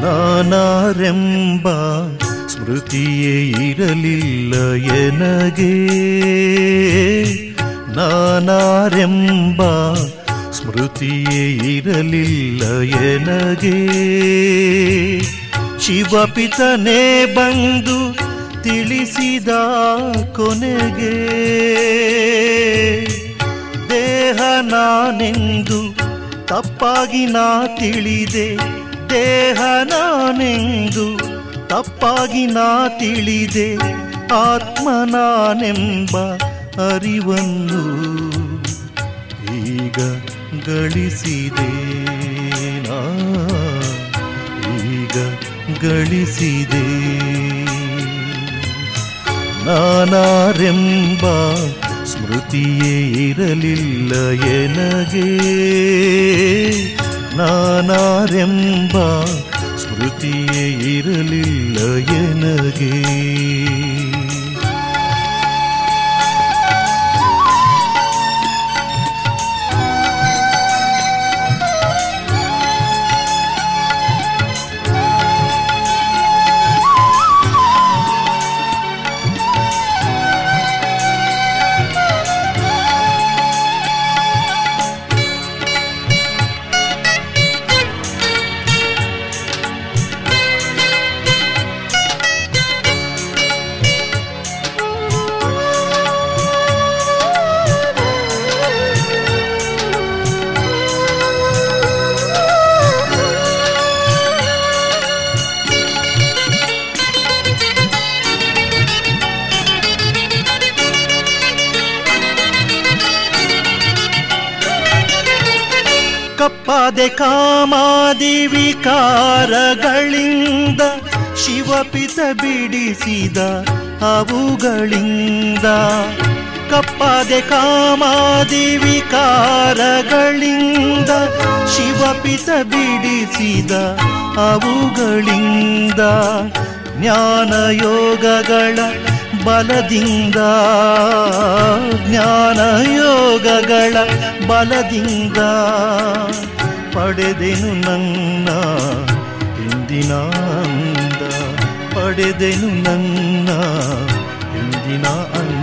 ನಾನಾರೆಂಬ ಸ್ಮೃತಿಯೇ ಇರಲಿಲ್ಲ ಎನಗೆ, ನಾನಾರೆಂಬ ಸ್ಮೃತಿಯೇ ಇರಲಿಲ್ಲ ಎನಗೆ. ಶಿವಪಿತನೇ ಬಂದು ತಿಳಿಸಿದ ಕೊನೆಗೆ, ದೇಹ ನಾನೆಂದು ತಪ್ಪಾಗಿ ನಾ ತಿಳಿದೆ, ದೇಹ ನಾನೆಂದು ತಪ್ಪಾಗಿ ನಾ ತಿಳಿದೆ. ಆತ್ಮ ನಾನೆಂಬ ಅರಿವನ್ನು ಈಗ ಗಳಿಸಿದೆ, ಈಗ ಗಳಿಸಿದೆ. ನಾನಾರೆಂಬ ಸ್ಮೃತಿಯೇ ಇರಲಿಲ್ಲ ಎನಗೆ, ನಾನಾರೆಂಬ ಸ್ಮೃತಿಯೇ ಇರಲಿಲ್ಲ ಎನಗೆ. ಕಪ್ಪಾದೆ ಕಾಮಾದಿ ವಿಕಾರಗಳಿಂದ ಶಿವಪಿತ ಬಿಡಿಸಿದ ಅವುಗಳಿಂದ. ಕಪ್ಪಾದೆ ಕಾಮಾದಿ ವಿಕಾರಗಳಿಂದ ಶಿವಪಿತ ಬಿಡಿಸಿದ ಅವುಗಳಿಂದ. ಜ್ಞಾನಯೋಗಗಳ ಬಲದಿಂದ, ಜ್ಞಾನಯೋಗಗಳ ಬಲದಿಂದ ಪಡೆದೆನು ನನ್ನ ಇಂದಿನ ಅಂದ, ಪಡೆದೆನು ನನ್ನ ಇಂದಿನ ಅಂದ.